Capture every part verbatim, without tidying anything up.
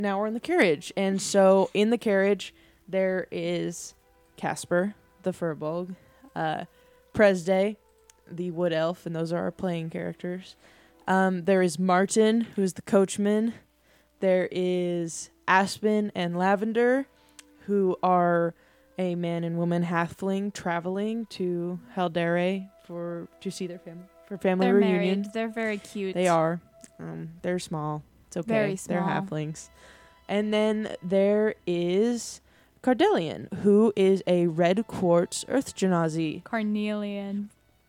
Now we're in the carriage. And so in the carriage, there is Casper, the Furbolg, uh, Presday, the Wood Elf, and those are our playing characters. Um, there is Martin, who's the coachman. There is Aspen and Lavender, who are a man and woman halfling traveling to Haldare for to see their family for family They're reunion. married. They're very cute. They are. Um, they're small. It's okay. Very small. They're halflings. And then there is Cardelian, who is a red quartz earth genasi. Carnelian.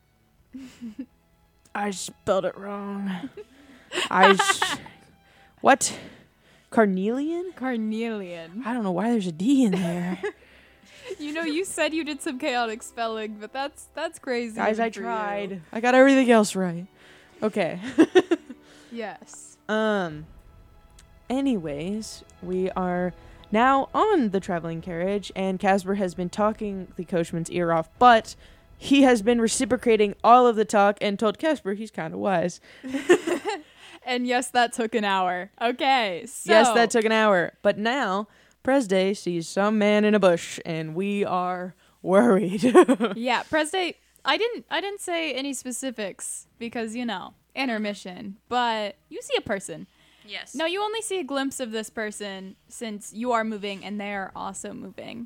I spelled it wrong. I sh- what? Carnelian? Carnelian. I don't know why there's a D in there. You know, you said you did some chaotic spelling, but that's that's crazy. Guys, I for you. tried. I got everything else right. Okay. Yes. Um. Anyways, we are now on the traveling carriage, and Casper has been talking the coachman's ear off, but he has been reciprocating all of the talk and told Casper he's kind of wise. And yes, that took an hour. Okay, so. Yes, that took an hour. But now, Presday sees some man in a bush, and we are worried. Yeah, Presday, I didn't I didn't say any specifics because, you know, intermission, but you see a person. Yes. No, you only see a glimpse of this person since you are moving and they are also moving.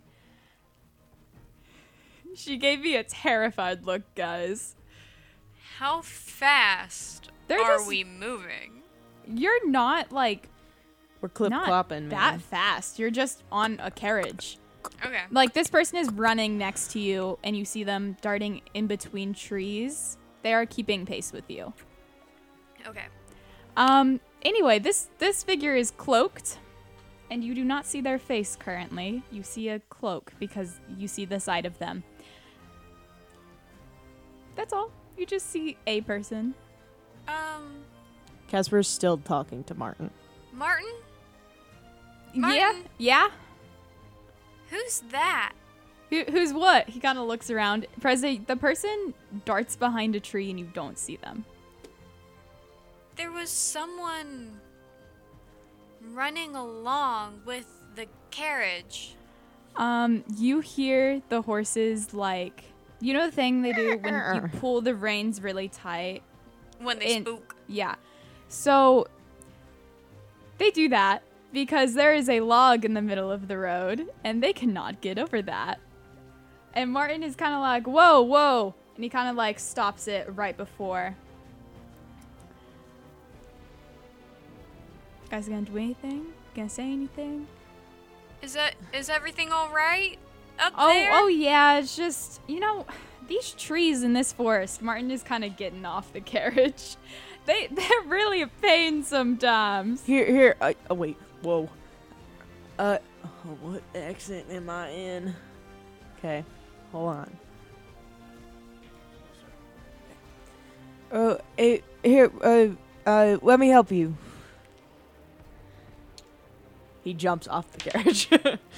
She gave me a terrified look, guys. How fast They're are just- we moving? You're not, like, We're clip not clopping, that man. fast. You're just on a carriage. Okay. Like, this person is running next to you, and you see them darting in between trees. They are keeping pace with you. Okay. Um, anyway, this, this figure is cloaked, and you do not see their face currently. You see a cloak because you see the side of them. That's all. You just see a person. Um, Casper's still talking to Martin. Martin? Yeah, Martin? yeah. Who's that? Who, who's what? He kind of looks around. President, the person darts behind a tree, and you don't see them. There was someone running along with the carriage. Um, you hear the horses, like, you know the thing they do when you pull the reins really tight? When they In- spook. Yeah. So they do that because there is a log in the middle of the road and they cannot get over that. And Martin is kind of like, whoa, whoa. And he kind of like stops it right before. Guys, gonna do anything? Gonna say anything? Is that is everything all right up Oh, there? oh yeah. It's just, you know, these trees in this forest. Martin is kind of getting off the carriage. They they're really a pain sometimes. Here, here. Uh, oh, wait. Whoa. Uh, oh, what accent am I in? Okay, hold on. Uh, eh, here. Uh, uh, let me help you. He jumps off the carriage.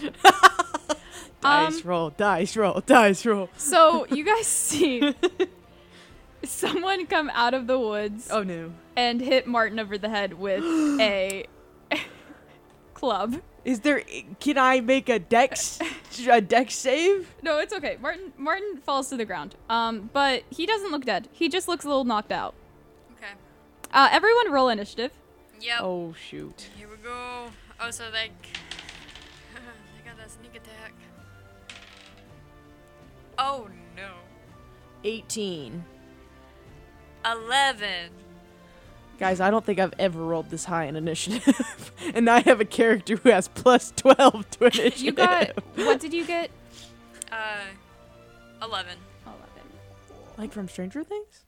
Dice Um, roll, dice roll, dice roll. So you guys see someone come out of the woods Oh no. and hit Martin over the head with a club. Is there? Can I make a dex a dex save? No, it's okay. Martin Martin falls to the ground. Um, but he doesn't look dead. He just looks a little knocked out. Okay. Uh, everyone roll initiative. Yep. Oh shoot. Here we go. Oh, so they they got that sneak attack. Oh no. eighteen. Eleven. Guys, I don't think I've ever rolled this high in initiative. And I have a character who has plus twelve to initiative. You got what did you get? Uh, eleven. Eleven. Like from Stranger Things?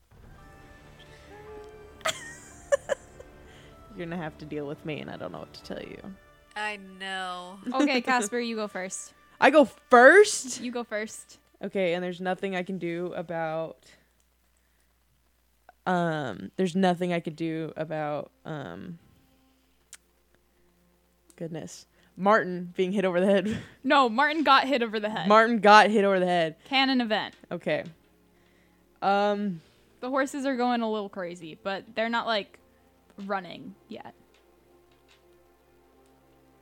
You're gonna have to deal with me, and I don't know what to tell you. I know. Okay, Casper, you go first. I go first? You go first. Okay, and there's nothing I can do about... Um, there's nothing I could do about, um... Goodness. Martin being hit over the head. No, Martin got hit over the head. Martin got hit over the head. Canon event. Okay. Um... The horses are going a little crazy, but they're not like running yet.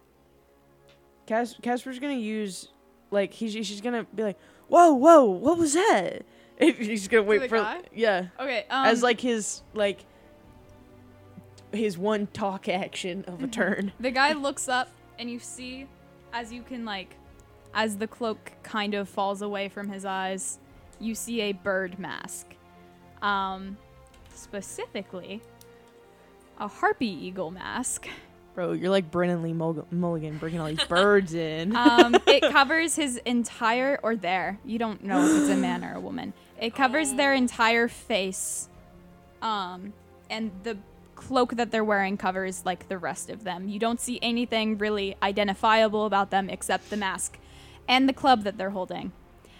Cas- Casper's gonna use, like, he's she's gonna be like, whoa, whoa, what was that? And he's gonna wait the for, guy? yeah, Okay. Um, as like his like his one talk action of a turn. the guy looks up, and you see, as you can like, as the cloak kind of falls away from his eyes, you see a bird mask. Um, specifically, a harpy eagle mask. Bro, you're like Brennan Lee Mul- Mulligan bringing all these birds in. Um, it covers his entire, or there. You don't know if it's a man or a woman. It covers their entire face. Um, and the cloak that they're wearing covers like the rest of them. You don't see anything really identifiable about them except the mask and the club that they're holding.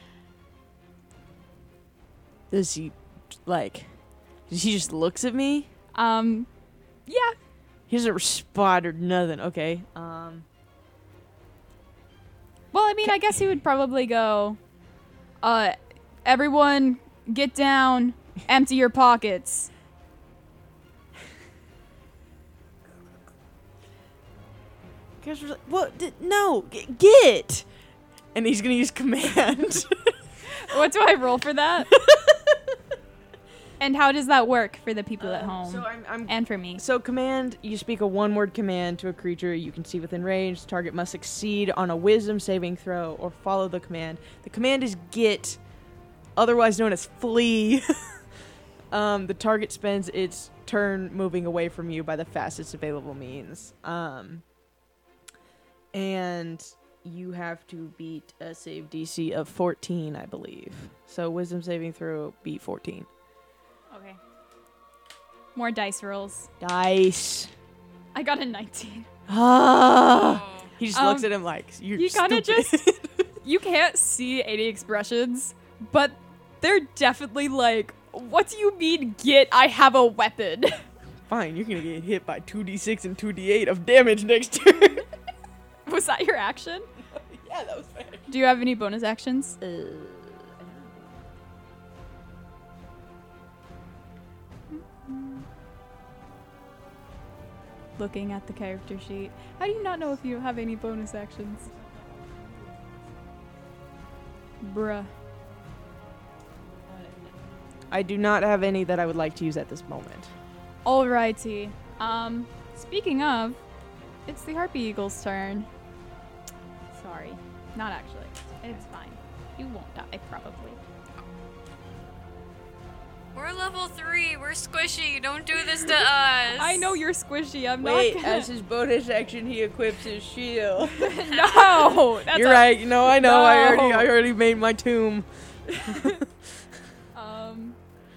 Does he, like, he just looks at me? Um, yeah. He doesn't respond or nothing. Okay. Um. Well, I mean, I guess he would probably go, uh, everyone get down, empty your pockets. Casper's like, what? D- no, g- get! And he's gonna use command. What do I roll for that? And how does that work for the people at home? So I'm, I'm and for me. So command, you speak a one-word command to a creature you can see within range. The target must succeed on a wisdom saving throw or follow the command. The command is get, otherwise known as flee. um, the target spends its turn moving away from you by the fastest available means. Um, and you have to beat a save D C of fourteen, I believe. So wisdom saving throw, beat fourteen. Okay. More dice rolls. Dice. I got a nineteen. Ah. Oh. He just Um, looks at him like, you're you kinda stupid. just- You can't see any expressions, but they're definitely like, what do you mean, get, I have a weapon? Fine, you're gonna get hit by two d six and two d eight of damage next turn. Was that your action? Yeah, that was fair. Do you have any bonus actions? Uh, Looking at the character sheet. How do you not know if you have any bonus actions? Bruh. I do not have any that I would like to use at this moment. Alrighty. Um, speaking of, it's the Harpy Eagle's turn. Sorry. Not actually. It's fine. You won't die, probably. We're level three. We're squishy. Don't do this to us. I know you're squishy. I'm Wait, not gonna... as his bonus action, he equips his shield. No! That's You're a- right. No, I know. I already, No. I already made my tomb. Um...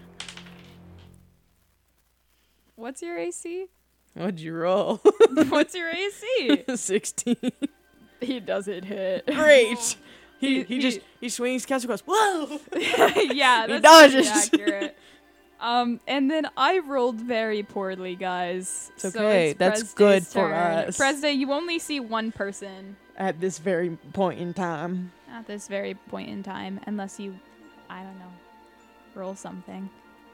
What's your A C? What'd you roll? What's your A C? sixteen. He doesn't hit. Great. He, He- he, he- just he swings, Castle goes, whoa! Yeah, He that's pretty dodges. accurate. Um, and then I rolled very poorly, guys. It's So okay. it's That's Presde's good for turn. us. Presde, you only see one person At this very point in time. at this very point in time, unless you, I don't know, roll something.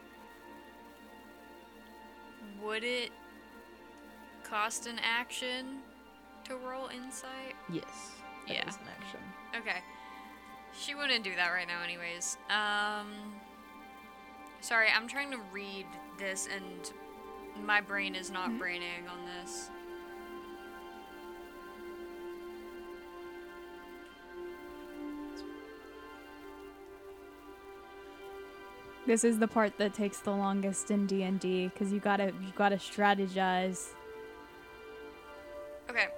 Would it cost an action to roll insight? Yes. that Yeah. is an action. Okay. She wouldn't do that right now anyways. Um Sorry, I'm trying to read this and my brain is not Mhm. braining on this. This is the part that takes the longest in D and D because you gotta you gotta strategize. Okay.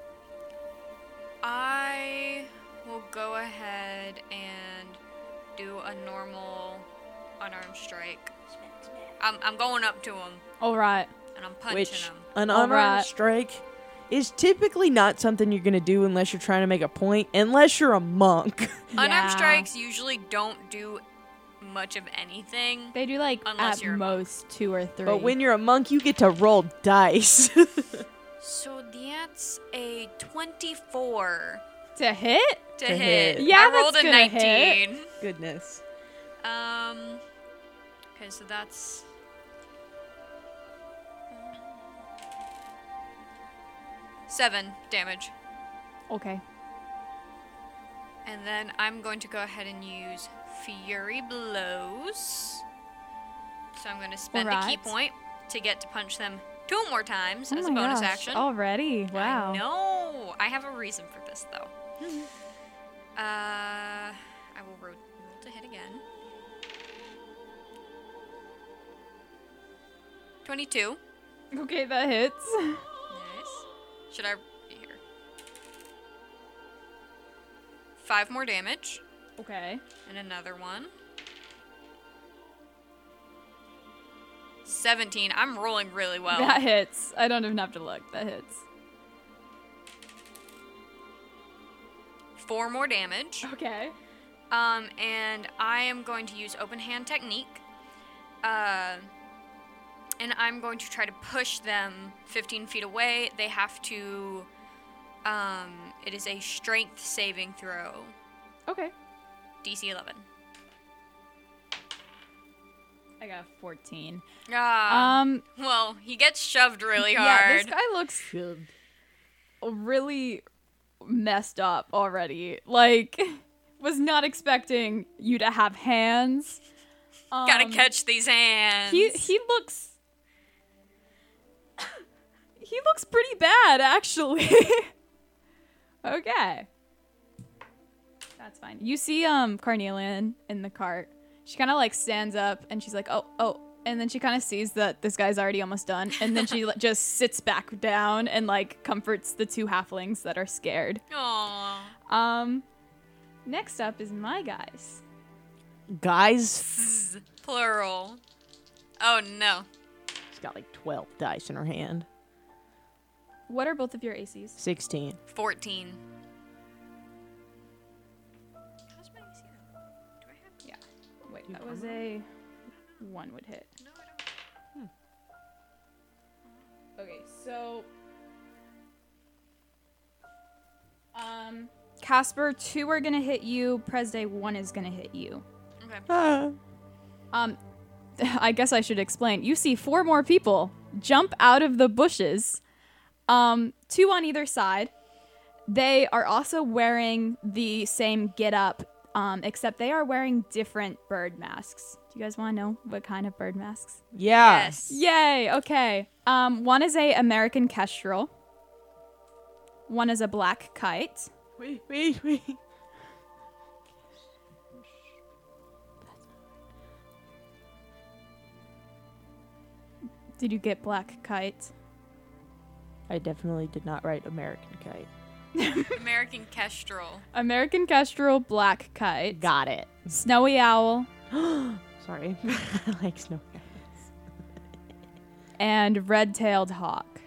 I will go ahead and do a normal unarmed strike. I'm I'm going up to him All right. and I'm punching Which, him. an All unarmed right. strike is typically not something you're going to do unless you're trying to make a point, unless you're a monk. Unarmed Yeah. strikes usually don't do much of anything. They do like Unless at you're a monk. most two or three. But when you're a monk, you get to roll dice. So that's a twenty-four to hit, to, To hit. hit. Yeah, I that's rolled a gonna hit. nineteen. Goodness. Um. Okay, so that's. Seven damage. okay. And then I'm going to go ahead and use Fury Blows. So I'm going to spend a ki Alright. point to get to punch them two more times Oh as a my bonus gosh, action. Already? Wow. I know. I have a reason for this, though. uh, I will roll, roll to hit again. twenty-two. Okay, that hits. Nice. Should I... Here. Five more damage. Okay. And another one. seventeen. I'm rolling really well. That hits. I don't even have to look. That hits. Four more damage. Okay. Um, and I am going to use open hand technique. Uh, and I'm going to try to push them fifteen feet away. They have to, um, it is a strength saving throw. Okay. D C eleven. I got fourteen. Ah. Um, Well, he gets shoved really yeah, hard. this guy looks really messed up already. Like, was not expecting you to have hands. Um, Gotta catch these hands. He he looks. He looks pretty bad, actually. Okay. That's fine. You see um Carnelian in the cart. She kind of like stands up and she's like, "Oh, oh." And then she kind of sees that this guy's already almost done, and then she like, just sits back down and like comforts the two halflings that are scared. Aww. Um next up is my guys. Guys, Z- Plural. Oh no. she's got like twelve dice in her hand. What are both of your A Cs? sixteen. fourteen. How's my A C then? Do I have? Yeah. Wait, You that was armor? a one would hit. No, I don't. Okay, so um Casper, two are gonna hit you. Presday, one is gonna hit you. Okay. Ah. Um, I guess I should explain. You see four more people jump out of the bushes. Um, two on either side. They are also wearing the same get-up, um, except they are wearing different bird masks. Do you guys want to know what kind of bird masks? Yeah. Yes. Yay! Okay. Um, one is a American kestrel. One is a black kite. Wait, wait, wait. Did you get black kite? I definitely did not write American Kite. American Kestrel. American kestrel, black kite. Got it. Snowy owl Sorry. I like snow guys. and red-tailed hawk.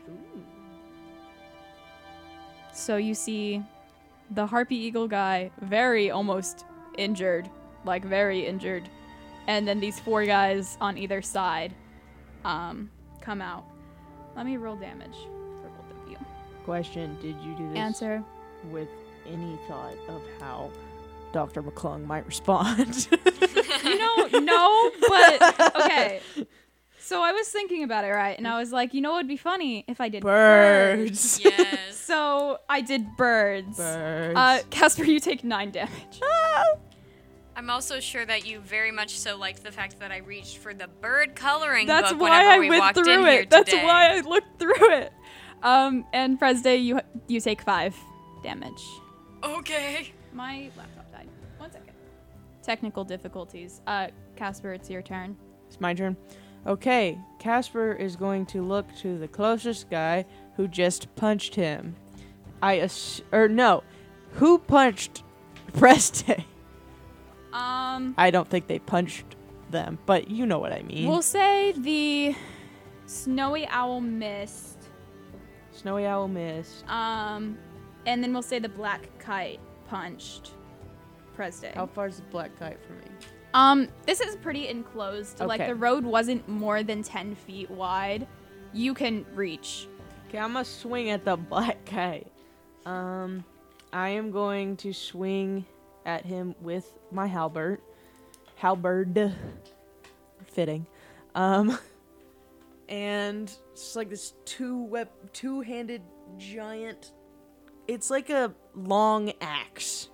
So you see the harpy eagle guy, very almost injured, like very injured, and then these four guys on either side um, come out. Let me roll damage for both of you. Question, did you do this Answer. with any thought of how Doctor McClung might respond? You know, no, but okay. So I was thinking about it, right? And I was like, you know what would be funny if I did Birds. Yes. So I did birds. Birds. Uh, Casper, you take nine damage. I'm also sure that you very much so liked the fact that I reached for the bird coloring That's book why whenever I we went walked in through here it. That's today. why I looked through it. Um, and Presday, you you take five damage. Okay. My laptop died. One second. Technical difficulties. Uh, Casper, it's your turn. It's my turn. Okay, Casper is going to look to the closest guy who just punched him. I ass- or no, who punched Preste? Um, I don't think they punched them, but you know what I mean. we'll say the snowy owl missed. Snowy Owl missed. Um, and then we'll say the black kite punched Presday. How far is the black kite from me? Um, this is pretty enclosed. Like Okay. the road wasn't more than ten feet wide. You can reach. Okay, I'm gonna swing at the black kite. Um, I am going to swing at him with my halberd. Halberd. Fitting. Um, and it's like this two wep- two-handed giant. It's like a long axe,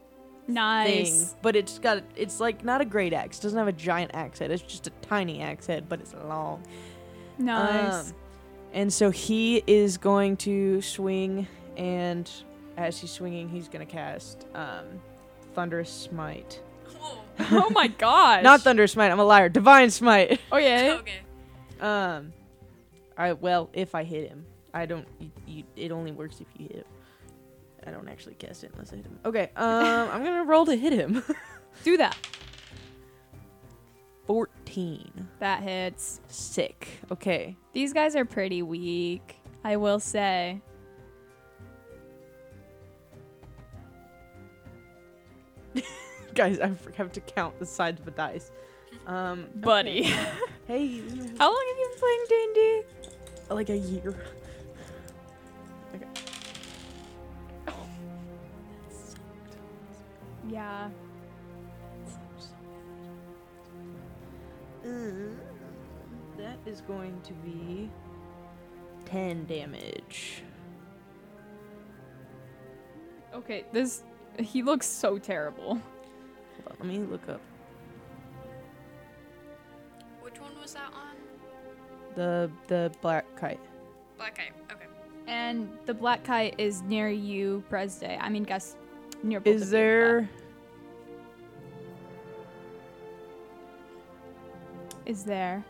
Nice. thing, but it's got it's like not a great axe. It doesn't have a giant axe head. It's just a tiny axe head, but it's long. Nice. Um, and so he is going to swing, and as he's swinging, he's going to cast um, Thunderous Smite. Whoa. Oh my gosh. Not Thunderous Smite. I'm a liar. Divine Smite. Oh yeah. Okay. um, I well, if I hit him, I don't. You, you, it only works if you hit him. I don't actually cast it unless I hit him. Okay. Um, I'm gonna roll to hit him. Do that. fourteen. That hits. Sick. Okay. These guys are pretty weak, I will say. Guys, I have to count the sides of a dice. Um, Buddy. okay. Hey, How long have you been playing D and D? like a year. Okay. Yeah. Uh, that is going to be ten damage. Okay, this he looks so terrible. Hold on, let me look up Which one was that on? the the black kite. Black Kite. Okay. And the black kite is near you, Presday. I mean, guess near both of Is you, there? but- Is there?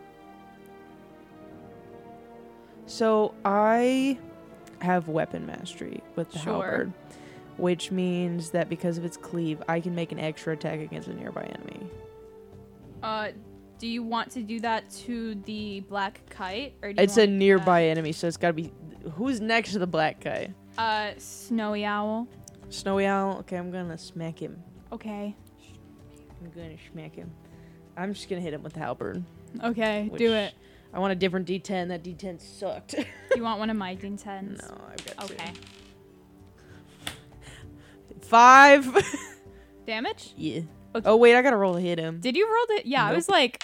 So I have weapon mastery with the Sure. halberd, which means that because of its cleave, I can make an extra attack against a nearby enemy. Uh, do you want to do that to the black kite, or do you It's want a to do nearby enemy, so it's got to be who's next to the black kite. that- Uh, snowy owl. Snowy Owl. Okay, I'm gonna smack him. Okay. I'm gonna smack him. I'm just gonna hit him with the halberd. Okay, which do it. I want a different D ten. That D ten sucked. You want one of my D tens? No, I've got Okay. two. Five. Damage? Yeah. Okay. Oh wait, I gotta roll to hit him. Did you roll it? Yeah, I Nope. was like,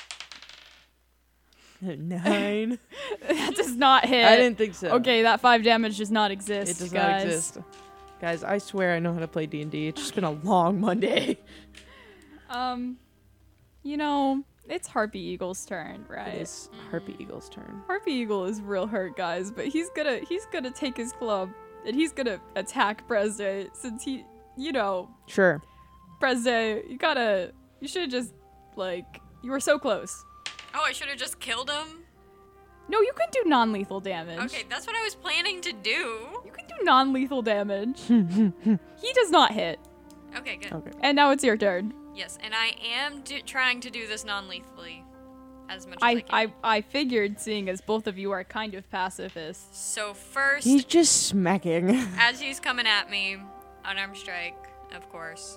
Nine. that does not hit. I didn't think so. Okay, that five damage does not exist. It does guys. not exist. Guys, I swear I know how to play D and D. It's just been a long Monday. Um, you know, it's Harpy Eagle's turn, right? It is Harpy Eagle's turn. Harpy Eagle is real hurt, guys, but he's gonna he's gonna take his club and he's gonna attack Presday since he, you know, Sure. Presday, you gotta, you should just like, you were so close. Oh, I should have just killed him. No, you can do non-lethal damage. Okay, that's what I was planning to do. You can do non-lethal damage. He does not hit. Okay, good. Okay. And now it's your turn. Yes, and I am do- trying to do this non-lethally as much as I, I can. I I figured, seeing as both of you are kind of pacifists. So first, He's just smacking. as he's coming at me, unarmed strike, of course.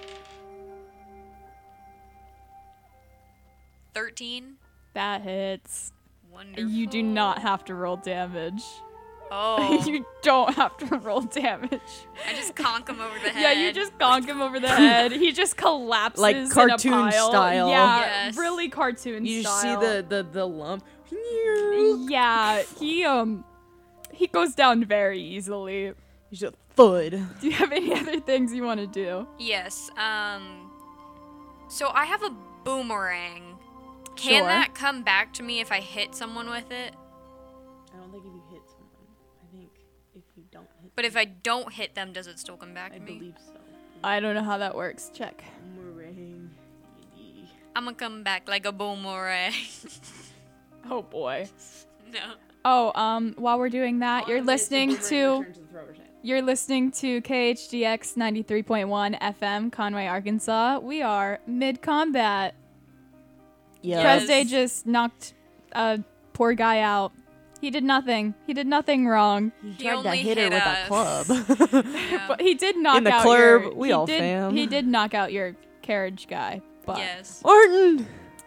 thirteen. That hits. Wonderful. You do not have to roll damage. Oh, You don't have to roll damage. I just conk him over the head. Yeah, you just gonk him over the head. He just collapses Like in a cartoon pile. style. Yeah, Yes. really cartoon You just see style. the, the, the lump. Yeah, he um he goes down very easily. He's a thud. Do you have any other things you want to do? Yes. Um. So I have a boomerang. Can Sure. that come back to me if I hit someone with it? I don't think if you hit someone. I think if you don't hit But if I don't hit them, does it still come back I to me? believe so. I don't know how that works. Check. Boomerang. I'm gonna come back like a boomerang. Oh boy. No. Oh, um, while we're doing that, you're listening to you're listening to K H D X ninety-three point one F M, Conway, Arkansas. We are mid combat. Yes. Presday just knocked a poor guy out. He did nothing. He did nothing wrong. He He tried to only hit her hit with us. a club. Yeah. But he did knock In the out club, your we he all did, fam. He did knock out your carriage guy. But Yes. Martin!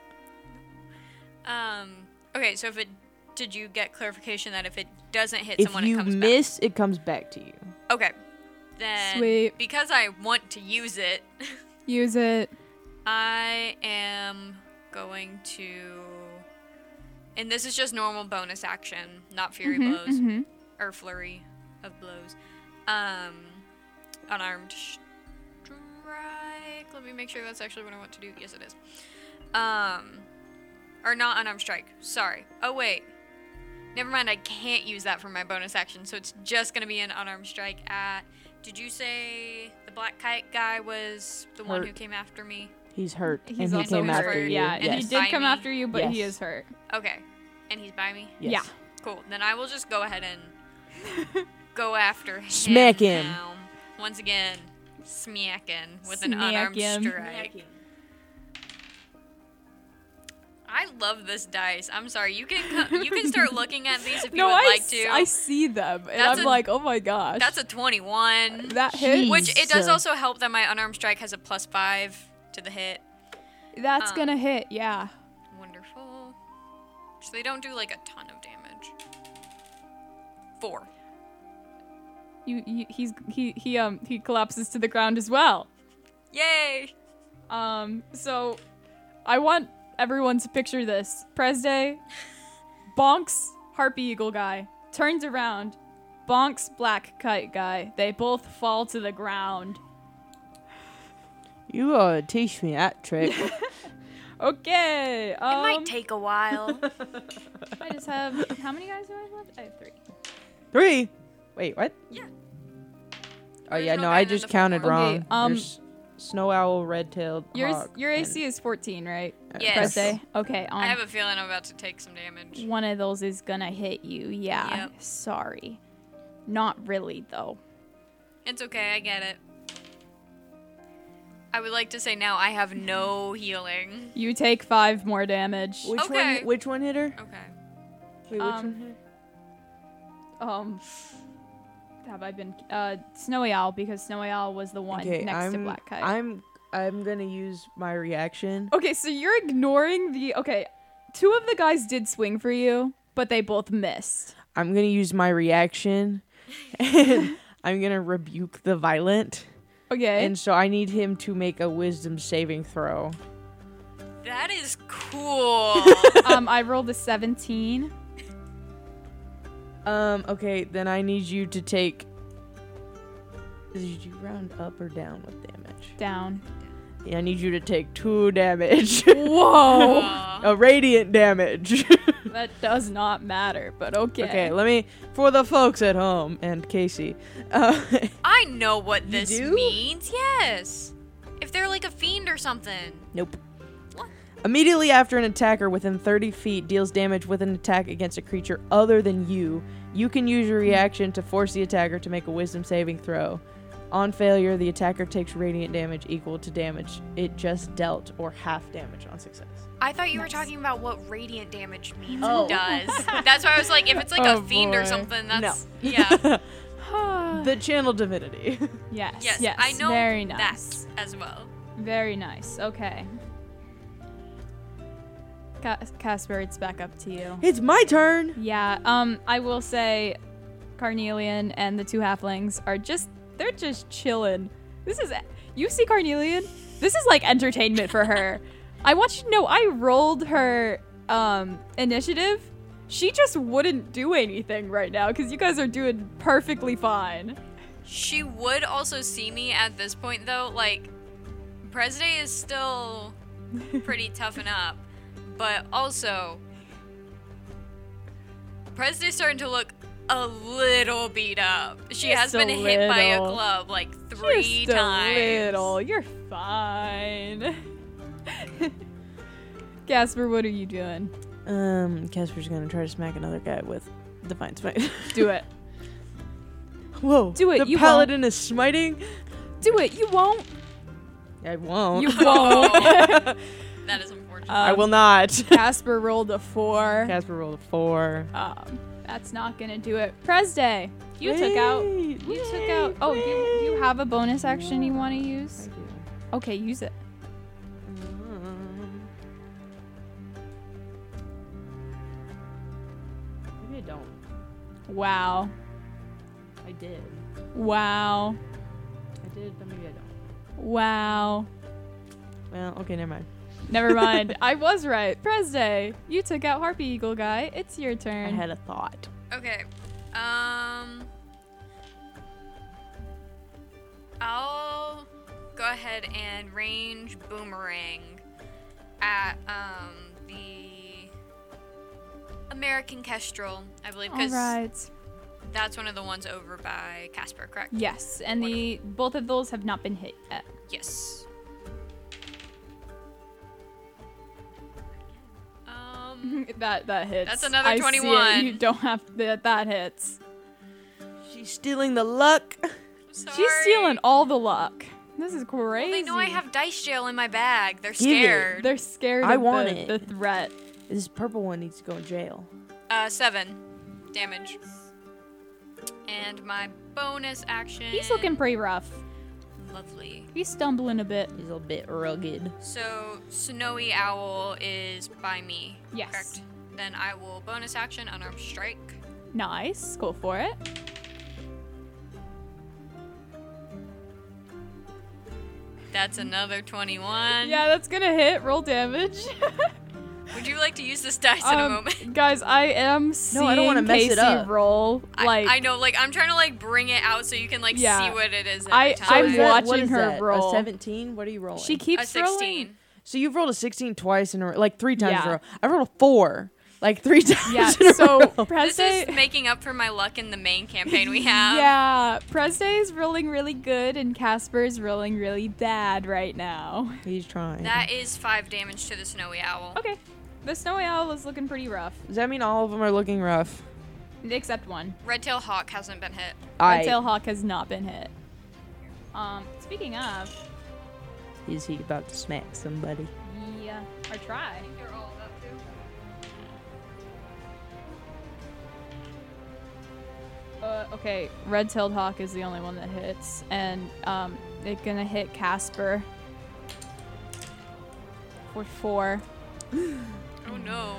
Um. Okay. So if it, did you get clarification that if it doesn't hit If someone, you it comes miss, it comes back to you. back? Okay. Then Sweet. because I want to use it, use it. I am going to, and this is just normal bonus action, not fury Mhm, blows mhm. or flurry of blows. Um, unarmed strike. strike. Let me make sure that's actually what I want to do. Yes, it is. Um, or not unarmed strike. Sorry. Oh wait. Never mind. I can't use that for my bonus action, so it's just gonna be an unarmed strike at. Did you say the black kite guy was the one Hurt. who came after me? He's hurt. He's and he also came hurt. after you. Yeah, and Yes. he Yes. did By come me? after you, but he Yes. is hurt. Okay. And he's by me? Yes. Yeah. Cool. Then I will just go ahead and go after him. Smack him. now. Once again, smacking with an Smack unarmed him. strike. I love this dice. I'm sorry. You can co- you can start looking at these if you No, would I, like s- to. I see them, and That's I'm a- like, oh my gosh. That's a twenty-one. that hit. Which it does Jeez. also help that my unarmed strike has a plus five to the hit. That's um, gonna hit, yeah. Wonderful. So they don't do like a ton of damage. Four. You, you, he's he he um he collapses to the ground as well. Yay! Um, so I want everyone to picture this. Presday, bonks Harpy Eagle guy, turns around, bonks Black Kite guy. They both fall to the ground. You gotta teach me that trick. Okay. It Um, might take a while. I just have how many guys do I have left? I have three. Three. Wait, what? Yeah. Oh There's yeah, no no, guy I and then just the four counted more. wrong. Okay, um, There's snow owl, red-tailed Yours, hawk, your A and- C is fourteen, right? Yes. Presday. Okay. I Um, have a feeling I'm about to take some damage. one of those is gonna hit you. Yeah. Yep. Sorry. Not really though. It's okay, I get it. I would like to say now I have no healing. You take five more damage. Which Okay. one? Which one hit her? Okay. Wait, which Um, one hit her? Um, have I been uh Snowy Owl because Snowy Owl was the one Okay, next I'm, to Black Kite. I'm I'm gonna use my reaction. Okay, so you're ignoring the okay. Two of the guys did swing for you, but they both missed. I'm gonna use my reaction, and I'm gonna rebuke the violent. Okay. And so I need him to make a wisdom saving throw. That is cool. um, I rolled a seventeen. Um, okay, then I need you to take. Did you round up or down with damage? Down. Yeah, I need you to take two damage. Whoa. Aw. A radiant damage. That does not matter, but okay. Okay, let me for the folks at home and Casey. Uh, I know what You this do? means. Yes. If they're like a fiend or something. nope. What? Immediately after an attacker within thirty feet deals damage with an attack against a creature other than you, you can use your reaction to force the attacker to make a wisdom saving throw. On failure, the attacker takes radiant damage equal to damage it just dealt or half damage on success. I thought you Nice. were talking about what radiant damage means Oh. and does. That's why I was like, if it's like Oh, a fiend or boy. something, that's No. yeah. The channel divinity. yes. Yes, Yes. I know Very that nice. as well. Very nice. Okay. Ca- Casper, it's back up to you. It's my turn. Yeah, um, I will say Carnelian and the two halflings are just, they're just chilling. This is, you see Carnelian? This is like entertainment for her. I want you to know, I rolled her um, initiative. She just wouldn't do anything right now because you guys are doing perfectly fine. She would also see me at this point though, like Presday is still pretty toughen up, but also Presday's starting to look a little beat up. She Just has been a hit by a little. club like three Just times. a little. You're fine. Casper, what are you doing? Um, Casper's gonna try to smack another guy with Divine Smite. Do it. Whoa. Do it, The you paladin is smiting? Do it. You won't. I won't. You won't. That is unfortunate. I Um, will not. Casper rolled a four. Casper rolled a four. Um, that's not gonna do it. Presday, you took out. Wait, You took out. Oh, you you have a bonus action you want to I use? do. Okay, use it. Um, Maybe I don't. Wow. I did. Wow. I did, but maybe I don't. Wow. Well, okay, never mind. Never mind. I was right. Presday, you took out Harpy Eagle guy. It's your I turn. had a thought. Okay. Um I'll go go ahead and range boomerang at um, the American Kestrel, I believe, All because right. that's one of the ones over by Casper, correct? Yes, and the both of those have not been hit yet. Yes. Um, that that hits. That's another I see it. twenty-one. You don't have that. That hits. She's stealing the luck. sorry. She's stealing all the luck. This is crazy. Well, they know I have dice jail in my bag. They're Give it. scared. They're scared I of want the, it. the threat. This purple one needs to go in jail. Uh, seven damage. And my bonus action. He's looking pretty rough. Lovely. He's stumbling a bit. He's a bit rugged. So, Snowy Owl is by me. Yes. Correct. Then I will bonus action unarmed strike. Nice. Go for it. That's another twenty-one. Yeah, that's gonna hit. Roll damage. Would you like to use this dice in a Um, moment? Guys, I am seeing No, I don't wanna mess it Casey up. roll. Like I, I know, like, I'm trying to, like, bring it out so you can, like, Yeah. see what it is every I- time. So I'm is that- what watching is her that, roll. A seventeen? What are you rolling? she a keeps rolling. sixteen. So you've rolled a sixteen twice in a row, like three times in Yeah. a row. I rolled a four, like three times Yeah. in a So row. This Presday. is making up for my luck in the main campaign we have. Yeah, Presday's rolling really good, and Casper's rolling really bad right now. He's trying. That is five damage to the Snowy Owl. Okay, the Snowy Owl is looking pretty rough, Does that mean all of them are looking rough? except one. Red-tail Hawk hasn't been hit. I. Red-tail Hawk has not been hit. Um, speaking of, Is he about to smack somebody? yeah, or try. They're all about to. Uh, okay, red-tailed hawk is the only one that hits, and um, it's gonna hit Casper for four. Oh no.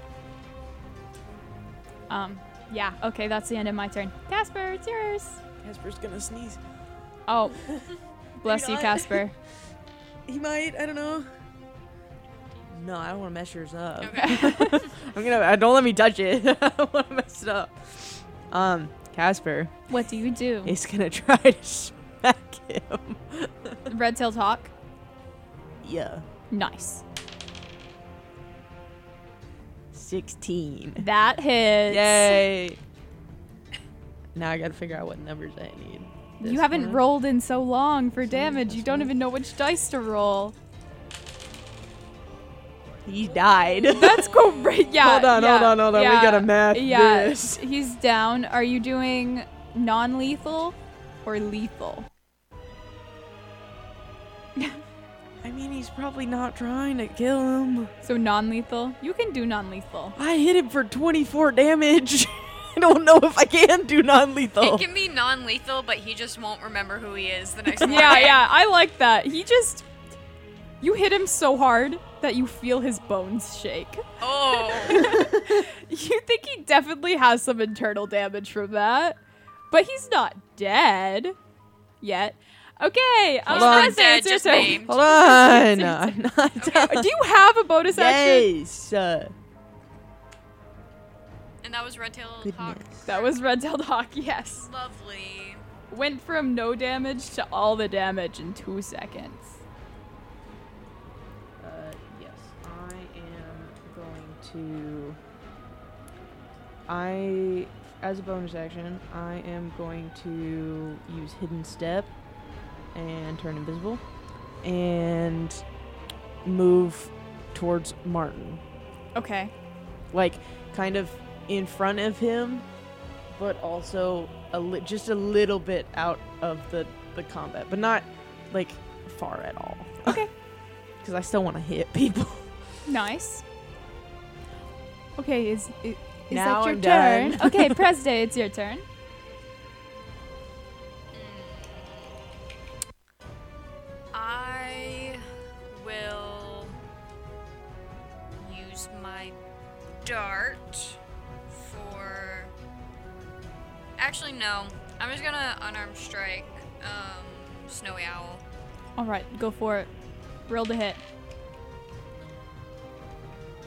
Um, yeah, okay, that's the end of my turn. Casper, it's yours. Casper's gonna sneeze. Oh, bless you, not. Casper. He might. I don't know. No, I don't want to mess yours up. Okay. I'm gonna. I don't let me touch it. I don't want to mess it up. Um, Casper What do you do? is gonna try to smack him. Red-tailed hawk. Yeah. Nice. Sixteen. That hits. Yay. Now I gotta figure out what numbers I need. This You haven't one? rolled in so long for damage. You this don't one. even know which dice to roll. He died. That's great. Yeah. Hold on, yeah, hold on, hold on. yeah, We gotta math yeah. this. He's down. Are you doing non-lethal or lethal? I mean, he's probably not trying to kill him. So non-lethal. You can do non-lethal. I hit him for twenty-four damage. I don't know if I can do non-lethal. It can be non-lethal, but he just won't remember who he is the next morning. Yeah, yeah. I like that. He just. You hit him so hard that you feel his bones shake. Oh. You think he definitely has some internal damage from that, but he's not dead yet. Okay, Hold um, on. Preston, Dead, it's your just turn. named. Hold on. I'm not done. Do you have a bonus action? Yes. Uh, And that was Red-tailed Hawk. goodness. That was Red-tailed Hawk. Yes, Lovely. went from no damage to all the damage in two seconds. Uh, yes, I am going to. I, as a bonus action, I am going to use Hidden Step and turn invisible and move towards Martin. Okay. Like, kind of in front of him, but also a li- just a little bit out of the, the combat, but not, like, far at all. Okay. Because I still want to hit people. Nice. Okay, is is, is Now that your I'm turn? done. Okay, Presday, it's your turn. I will use my dart for. Actually, no. I'm just gonna unarmed strike um, Snowy Owl. All right, go for it. Roll to hit.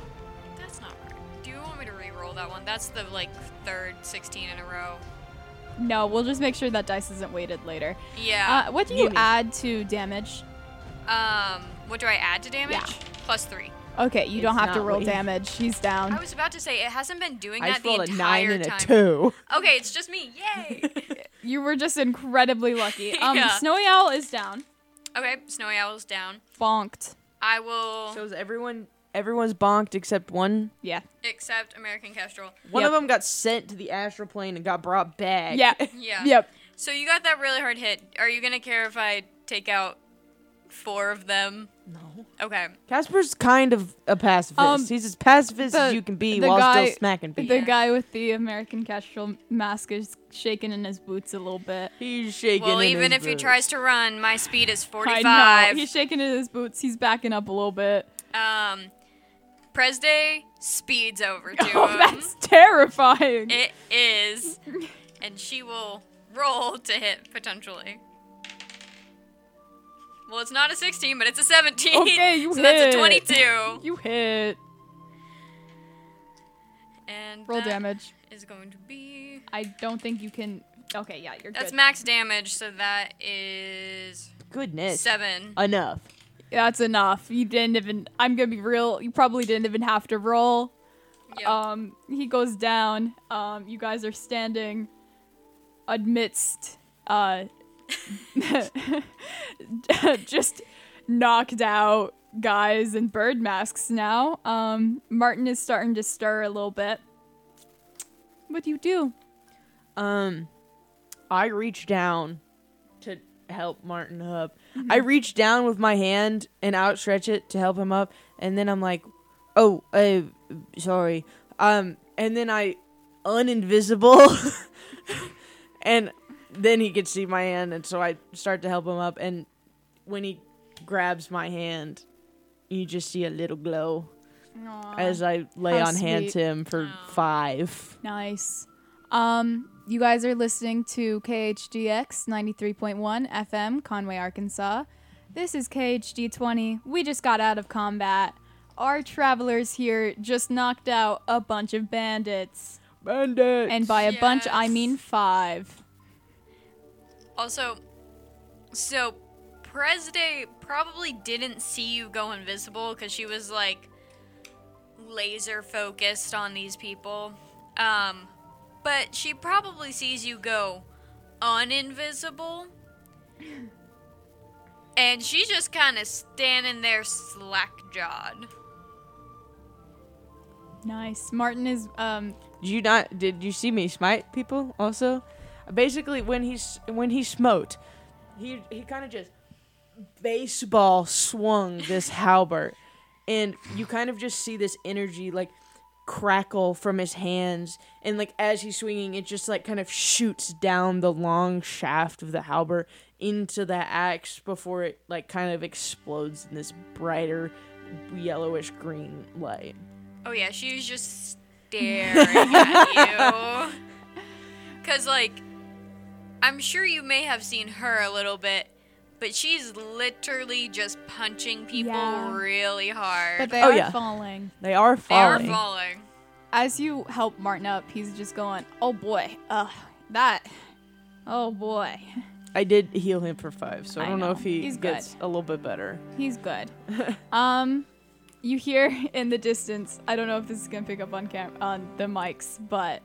That's not right. Do you want me to re-roll that one? That's the like third sixteen in a row. No, we'll just make sure that dice isn't weighted later. Yeah. Uh, what do you Gimme. add to damage? um, what do I add to damage? Yeah. Plus three. Okay, you don't It's have to not roll weighted. damage. He's down. I was about to say, it hasn't been doing I that just the rolled a entire nine and a time. two. Okay, it's just me. Yay! You were just incredibly lucky. Um, Yeah. Snowy Owl is down. Okay, Snowy Owl's down. Bonked. I will, So is everyone? Everyone's bonked except one. Yeah. accept American Kestrel. One Yep. of them got sent to the astral plane and got brought back. Yeah. Yeah. Yep. So you got that really hard hit. Are you gonna care if I take out four of them? No. Okay. Casper's kind of a pacifist. Um, He's as pacifist the- as you can be the while guy- still smacking The people. guy with the American Kestrel mask is shaking in his boots a little bit. He's shaking. Well, in even his if he boots. tries to run, my speed is I forty-five. know. He's shaking in his boots. He's backing up a little bit. Um, Presday speeds over to Oh, him. that's terrifying. It is, and she will roll to hit potentially. Well, it's not a sixteen, but it's a seventeen. Okay, you so that's hit. a twenty-two. You hit. And Roll that damage. is going to be. I don't think you can. Okay, yeah, you're That's good. max damage, so that is Goodness. seven. Enough. That's enough. You didn't even. I'm gonna be real. You probably didn't even have to roll. Yep. Um, he goes down. Um, you guys are standing amidst uh, just knocked out guys in bird masks now. Um, Martin is starting to stir a little bit. What do you do? Um, I reach down to help Martin up. I reach down with my hand and outstretch it to help him up, and then I'm like, "Oh, uh, sorry." Um, and then I uninvisible, and then he could see my hand, and so I start to help him up. And when he grabs my hand, you just see a little glow Aw, as I lay how on hand sweet. to him for Aw. five. nice. Um, you guys are listening to K H D X ninety-three point one F M, Conway, Arkansas. This is K H D twenty. We just got out of combat. Our travelers here just knocked out a bunch of bandits. Bandit. And by a bunch, I Yes. mean five. Also, so Presday probably didn't see you go invisible because she was like laser focused on these people. Um, but she probably sees you go uninvisible. And she's just kind of standing there slack jawed. Nice. Martin is, um, Did you not? Did you see me smite people? Also, basically, when he's when he smote, he he kind of just baseball swung this halberd, and you kind of just see this energy like crackle from his hands, and like as he's swinging, it just like kind of shoots down the long shaft of the halberd into the axe before it like kind of explodes in this brighter yellowish green light. Oh yeah, she was just staring at you. Cause like, I'm sure you may have seen her a little bit, but she's literally just punching people Yeah. really hard. but they Oh, are yeah. falling. They are they are falling. falling. As you help Martin up, he's just going, oh boy, ugh, that, oh boy. I did heal him for five, so I I don't know, know. if he He's gets a little bit better. He's good. um, you hear in the distance, I don't know if this is gonna pick up on cam- on the mics, but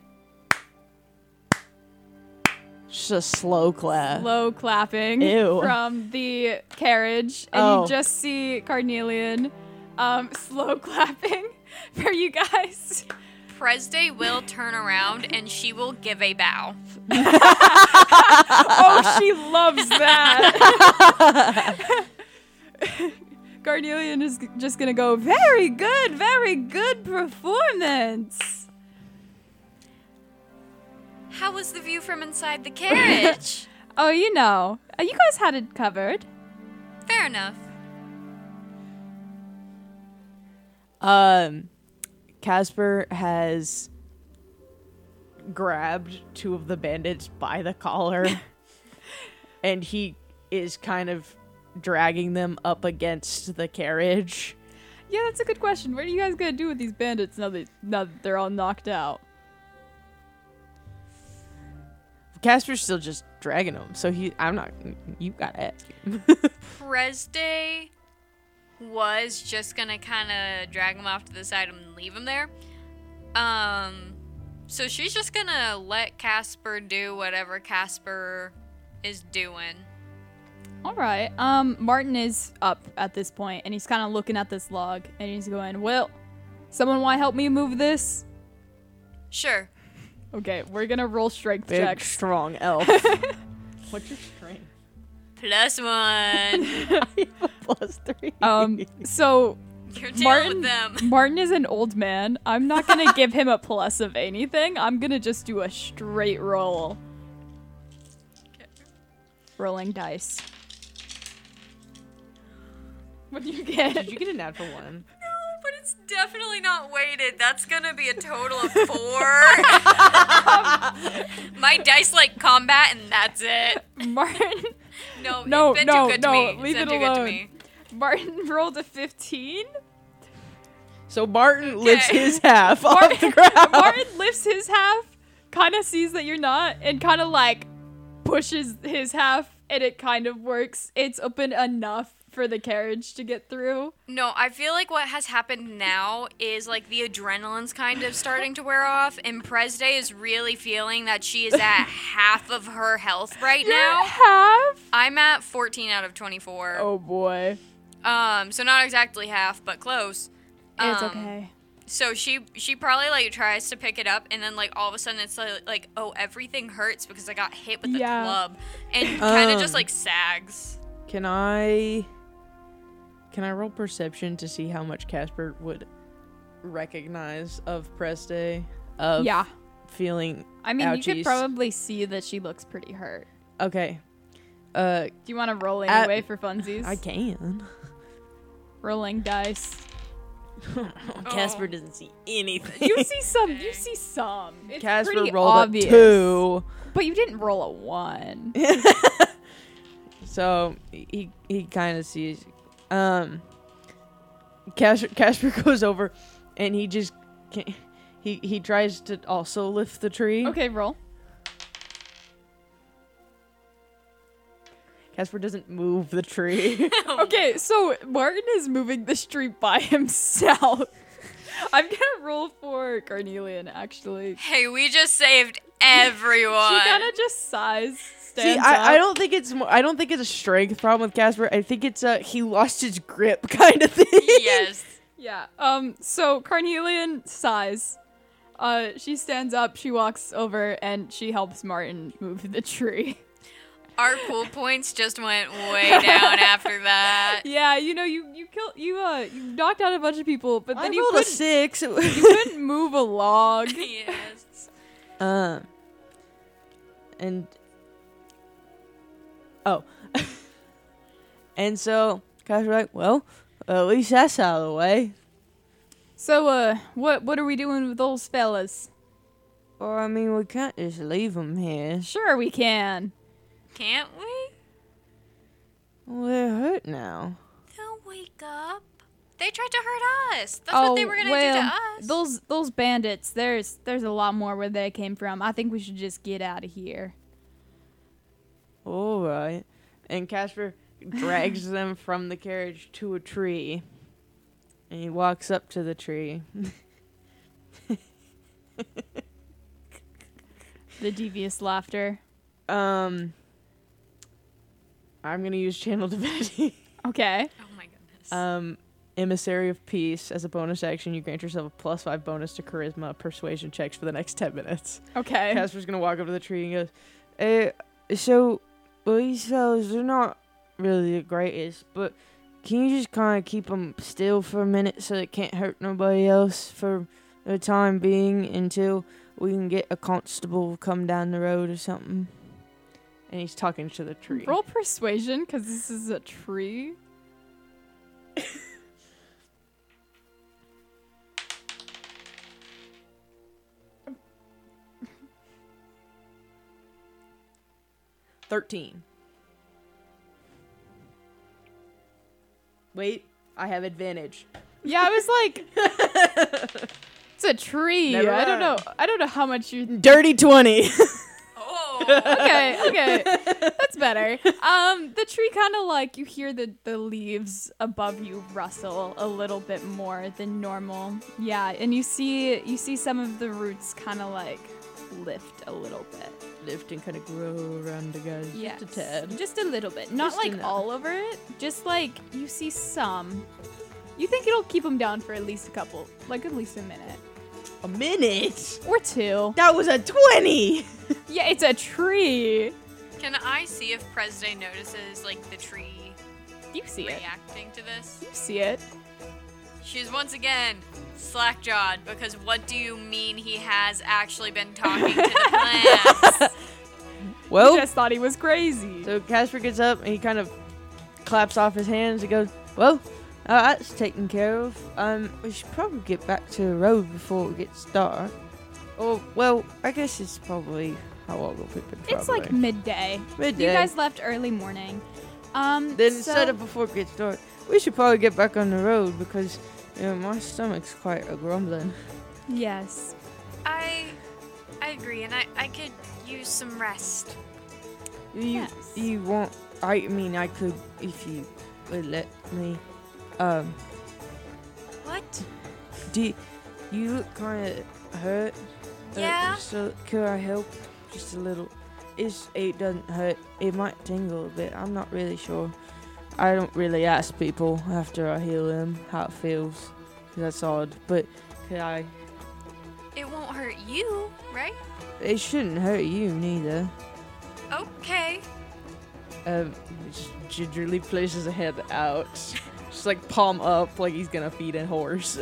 Just a slow clap. low clapping Ew. from the carriage, and Oh. you just see Carnelian um, slow clapping for you guys. Presday will turn around and she will give a bow. Oh, she loves that. Carnelian is g- just gonna go, very good, very good performance. How was the view from inside the carriage? Oh, you know, uh, you guys had it covered. Fair enough. Um, Casper has grabbed two of the bandits by the collar, and he is kind of dragging them up against the carriage. Yeah, that's a good question. What are you guys gonna do with these bandits now that now that they're all knocked out? Of Casper's still just dragging him, so he. I'm not. You gotta ask him. Presday was just gonna kind of drag him off to the side and leave him there. Um, so she's just gonna let Casper do whatever Casper is doing. All right. Um, Martin is up at this point, and he's kind of looking at this log, and he's going, "Well, someone want to help me move this?" Sure. Okay, we're gonna roll strength Big, checks. strong elf. What's your strength? Plus one. Plus three. Um, so You're dealing Martin, with them. Martin is an old man. I'm not gonna give him a plus of anything. I'm gonna just do a straight roll. Okay. Rolling dice. What do you get? Did you get a natural one? But it's definitely not weighted. That's gonna be a total of four. My dice like combat, and that's it. Martin. No, No, it's been no, too good no, to me. leave it's it been too good to alone. me. Martin rolled a fifteen. So Martin lifts Okay. his half off the ground. Martin lifts his half, kind of sees that you're not, and kind of like pushes his half, and it kind of works. It's open enough for the carriage to get through. No, I feel like what has happened now is like the adrenaline's kind of starting to wear off, and Presday is really feeling that she is at half of her health right You're now. at half. I'm at fourteen out of twenty-four. Oh boy. Um, so not exactly half, but close. It's Um, okay. So she she probably like tries to pick it up, and then like all of a sudden it's like, like oh, everything hurts because I got hit with the Yeah. club, and kind of Um. just like sags. Can I can I roll perception to see how much Casper would recognize of Presday? Of Yeah. feeling I mean, you could ouchies? probably see that she looks pretty hurt. Okay. Uh Do you want to roll At- anyway for funsies? I can. Rolling dice. Casper Oh. doesn't see anything. You see some. You see some. It's Casper pretty rolled obvious. a two. But you didn't roll a one. So he he kind of sees um Casper, Casper goes over and he just can't, he he tries to also lift the tree. Okay, roll. Casper doesn't move the tree. Okay, so Martin is moving the street by himself. I'm gonna roll for Carnelian, actually. Hey, we just saved everyone. She kind of just sighs, See, stands I, up. I don't think it's mo- I don't think it's a strength problem with Casper. I think it's a he lost his grip kind of thing. Yes. Yeah. Um. So Carnelian sighs. Uh. She stands up. She walks over and she helps Martin move the tree. Our cool points just went way down after that. Yeah. You know, you you killed you uh you knocked out a bunch of people, but I then you rolled a couldn't, six. you couldn't move a log. Yes. Um. And oh, and so Casper's like, well, at least that's out of the way. So uh, what what are we doing with those fellas? Or I mean, we can't just leave them here. Sure, we can. Can't we? Well, they're hurt now. They'll wake up. They tried to hurt us. That's oh what they were gonna well, do to us. those those bandits. There's there's a lot more where they came from. I think we should just get out of here. All right. And Casper drags them from the carriage to a tree. And he walks up to the tree. The devious laughter. Um, I'm gonna use Channel Divinity. Okay. oh my goodness. Um, Emissary of Peace. As a bonus action, you grant yourself a plus five bonus to Charisma Persuasion checks for the next ten minutes. Okay. Casper's gonna walk up to the tree and goes, "Eh, so well, these fellas, they're not really the greatest, but can you just kind of keep them still for a minute so they can't hurt nobody else for the time being until we can get a constable come down the road or something?" And he's talking to the tree. Roll persuasion, because this is a tree. thirteen. Wait, I have advantage. Yeah, I was like, it's a tree. Never I don't know. mind. I don't know how much you. Dirty twenty. oh. Okay, okay. That's better. Um, the tree kind of like, you hear the, the leaves above you rustle a little bit more than normal. Yeah, and you see you see some of the roots kind of like lift a little bit. Lift and kind of grow around the guys. Yes. Just a tad. Just a little bit. Not Just like enough. all over it. Just like you see some. You think it'll keep them down for at least a couple, like at least a minute. A minute? Or two. That was a twenty! Yeah, it's a tree. Can I see if Presde notices, like, the tree You see it. reacting to this? You see it. She's once again slack-jawed, because what do you mean he has actually been talking to the plants? Well, You just thought he was crazy. so Casper gets up and he kind of claps off his hands and goes, well, uh, that's taken care of. Um, we should probably get back to the road before it gets dark. Oh, well, I guess it's probably how long we'll pick it. It's like midday. midday. You guys left early morning. Um, Then so, instead of before it gets dark, we should probably get back on the road because, you know, my stomach's quite a grumbling. Yes. I I agree, and I, I could use some rest. You, Yes. you want, I mean, I could, if you would let me, um, What? do you, you look kind of hurt. Uh, Yeah? so could I help just a little? It's, it doesn't hurt. It might tingle a bit. I'm not really sure. I don't really ask people after I heal them how it feels. 'Cause that's odd. But could I? It won't hurt you, right? It shouldn't hurt you neither. Okay. Um, just gingerly places a head out, just like palm up, like he's gonna feed a horse.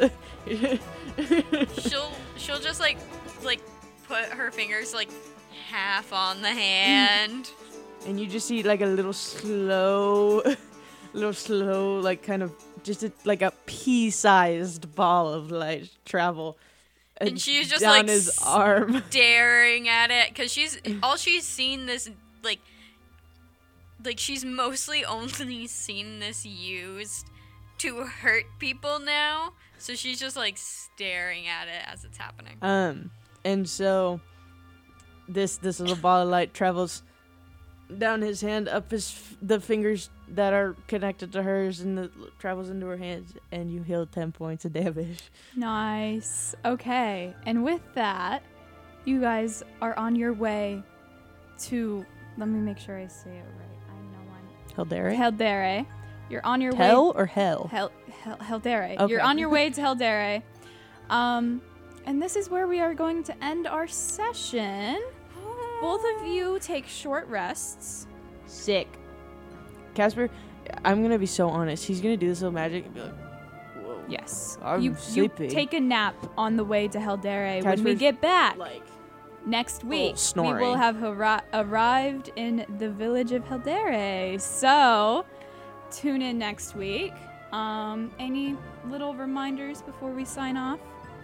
she'll she'll just like like put her fingers like half on the hand. And you just see like a little slow, little slow, like kind of just a, like a pea-sized ball of light travel. uh, And she's just, down like, his s- arm. Staring at it, cause she's all she's seen this like like she's mostly only seen this used to hurt people now. So she's just like staring at it as it's happening. Um, and so this this little ball of light travels down his hand, up his f- the fingers that are connected to hers, and the, travels into her hands, and you heal ten points of damage. Nice. Okay. And with that, you guys are on your way to. Let me make sure I say it right. I know I'm. Heldere? Heldere. You're on your way. Hell or hell? Hel- Hel- Heldere. Okay. You're on your way to Heldere. Um, and this is where we are going to end our session. Both of you take short rests. Sick. Casper, I'm gonna be so honest. He's gonna do this little magic and be like, whoa. Yes. I'm you, sleepy. you take a nap on the way to Heldere. When we Casper's get back Like, next week, we snoring. will have arri- arrived in the village of Heldere. So, tune in next week. Um, any little reminders before we sign off?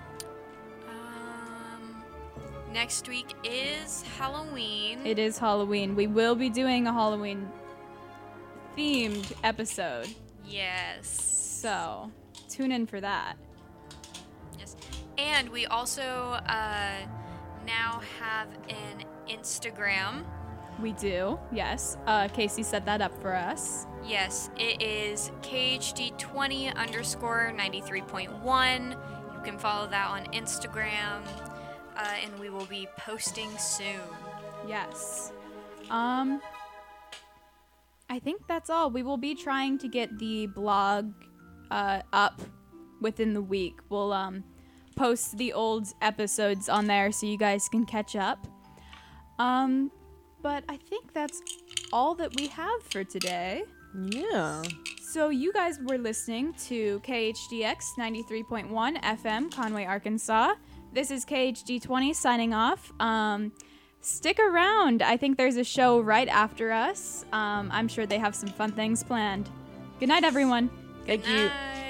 Um, next week is Halloween. It is Halloween. We will be doing a Halloween themed episode. yes. So, tune in for that. Yes. And we also uh, now have an Instagram. We do, yes. Uh, Casey set that up for us. Yes, it is K H D twenty underscore ninety-three point one. You can follow that on Instagram, uh, and we will be posting soon. Yes. Um, I think that's all. We will be trying to get the blog uh, up within the week. We'll um, post the old episodes on there so you guys can catch up. Um, but I think that's all that we have for today. yeah. So you guys were listening to K H D X ninety-three point one F M, Conway, Arkansas. This is K H D twenty signing off. Um, stick around. I think there's a show right after us. Um, I'm sure they have some fun things planned. Good night, everyone. Thank you. Night.